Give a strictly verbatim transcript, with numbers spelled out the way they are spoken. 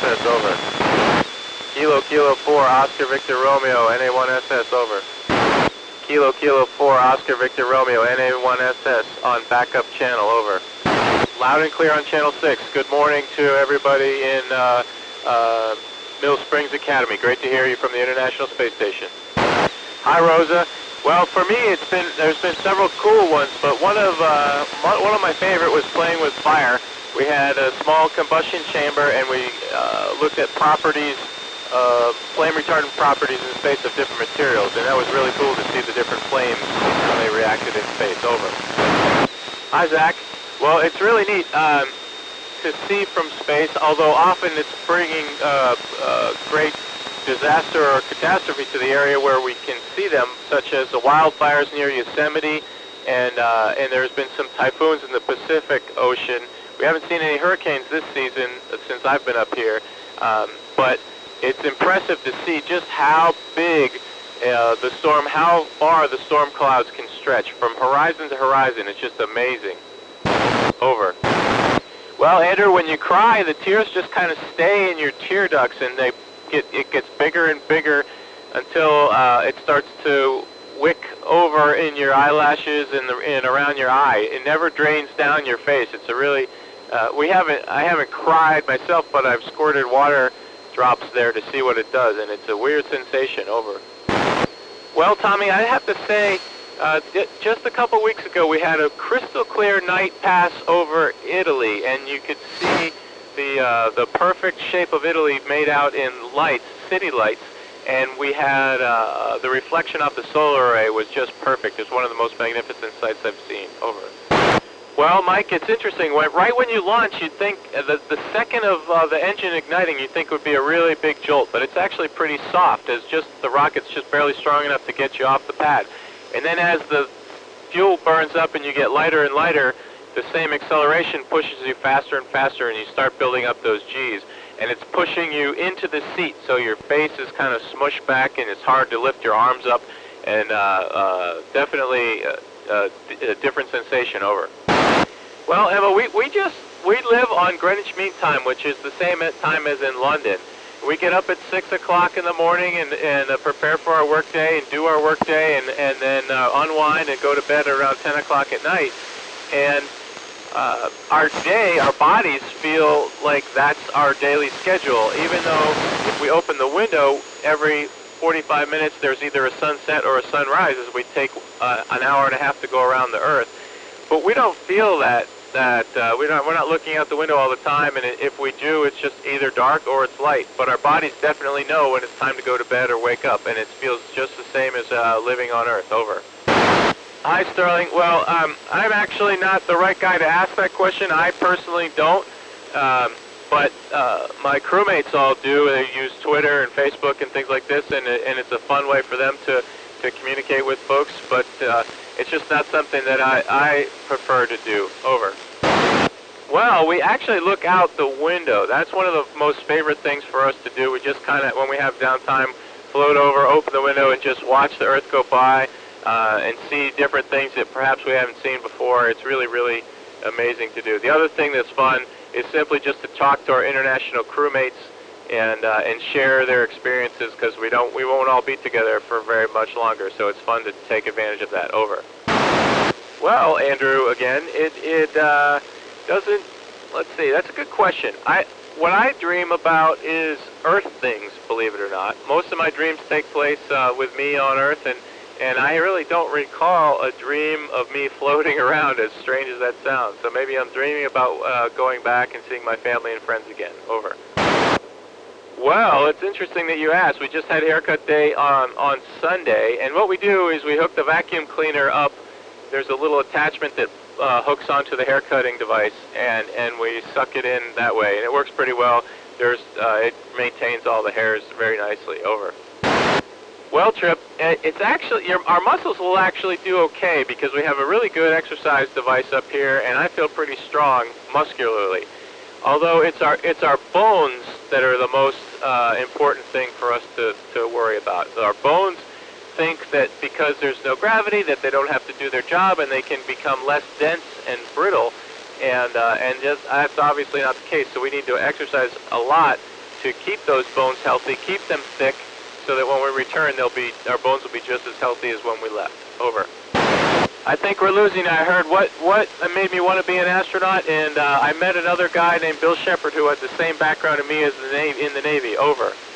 S, over. Kilo Kilo four, Oscar Victor Romeo, N A one S S, over. Kilo Kilo four, Oscar Victor Romeo, N A one S S, on backup channel, over. Loud and clear on channel six. Good morning to everybody in uh, uh, Mill Springs Academy. Great to hear you from the International Space Station. Hi, Rosa. Well, for me, it's been there's been several cool ones, but one of uh, one of my favorite was playing with fire. We had a small combustion chamber, and we uh, looked at properties, uh, flame retardant properties in space of different materials, and that was really cool to see the different flames and how they reacted in space. Over. Hi, Zach. Well, it's really neat um, to see from space, although often it's bringing uh, uh, great disaster or catastrophe to the area where we can see them, such as the wildfires near Yosemite, and uh, and there's been some typhoons in the Pacific Ocean. We haven't seen any hurricanes this season since I've been up here, um, but it's impressive to see just how big uh, the storm, how far the storm clouds can stretch from horizon to horizon. It's just amazing. Over. Well, Andrew, when you cry, the tears just kind of stay in your tear ducts, and they get it gets bigger and bigger until uh, it starts to wick over in your eyelashes and, the, and around your eye. It never drains down your face. It's a really uh, we haven't I haven't cried myself, but I've squirted water drops there to see what it does, and it's a weird sensation. Over. Well, Tommy, I have to say, uh, just a couple weeks ago we had a crystal clear night pass over Italy, and you could see the uh, the perfect shape of Italy made out in lights, city lights, and we had uh, the reflection off the solar array was just perfect. It's one of the most magnificent sights I've seen. Over. Well, Mike, it's interesting. When, right when you launch, you'd think uh, the, the second of uh, the engine igniting, you'd think would be a really big jolt, but it's actually pretty soft, as just the rocket's just barely strong enough to get you off the pad. And then as the fuel burns up and you get lighter and lighter, the same acceleration pushes you faster and faster, and you start building up those G's. And it's pushing you into the seat, so your face is kind of smushed back, and it's hard to lift your arms up, and uh, uh, definitely uh, uh, a different sensation. Over. Well, Emma, we, we just, we live on Greenwich Mean Time, which is the same time as in London. We get up at six o'clock in the morning and, and uh, prepare for our work day and do our work day, and, and then uh, unwind and go to bed around ten o'clock at night. And uh, our day, our bodies feel like that's our daily schedule, even though if we open the window every forty-five minutes, there's either a sunset or a sunrise as we take uh, an hour and a half to go around the Earth. But we don't feel that. That uh, we're not we're not looking out the window all the time, and if we do, it's just either dark or it's light. But our bodies definitely know when it's time to go to bed or wake up, and it feels just the same as uh, living on Earth. Over. Hi, Sterling. Well, um, I'm actually not the right guy to ask that question. I personally don't, um, but uh, my crewmates all do. They use Twitter and Facebook and things like this, and and it's a fun way for them to to communicate with folks. But uh, it's just not something that I, I prefer to do. Over. Well, we actually look out the window. That's one of the most favorite things for us to do. We just kind of, when we have downtime, float over, open the window, and just watch the Earth go by uh, and see different things that perhaps we haven't seen before. It's really, really amazing to do. The other thing that's fun is simply just to talk to our international crewmates and uh, and share their experiences, because we don't we won't all be together for very much longer. So it's fun to take advantage of that. Over. Well, Andrew, again, it it uh, doesn't. Let's see. That's a good question. I what I dream about is Earth things. Believe it or not, most of my dreams take place uh, with me on Earth, and and I really don't recall a dream of me floating around, as strange as that sounds. So maybe I'm dreaming about uh, going back and seeing my family and friends again. Over. Well, it's interesting that you asked. We just had haircut day on, on Sunday, and what we do is we hook the vacuum cleaner up. There's a little attachment that uh, hooks onto the hair cutting device, and, and we suck it in that way, and it works pretty well. There's, uh, it maintains all the hairs very nicely. Over. Well, Trip, it's actually, your, our muscles will actually do okay, because we have a really good exercise device up here, and I feel pretty strong muscularly. Although it's our it's our bones that are the most uh, important thing for us to, to worry about. Our bones think that because there's no gravity, that they don't have to do their job, and they can become less dense and brittle. And uh, and just that's obviously not the case. So we need to exercise a lot to keep those bones healthy, keep them thick, so that when we return, they'll be our bones will be just as healthy as when we left. Over. I think we're losing. I heard what what made me want to be an astronaut, and uh, I met another guy named Bill Shepard who had the same background as me as the Navy, in the Navy. Over.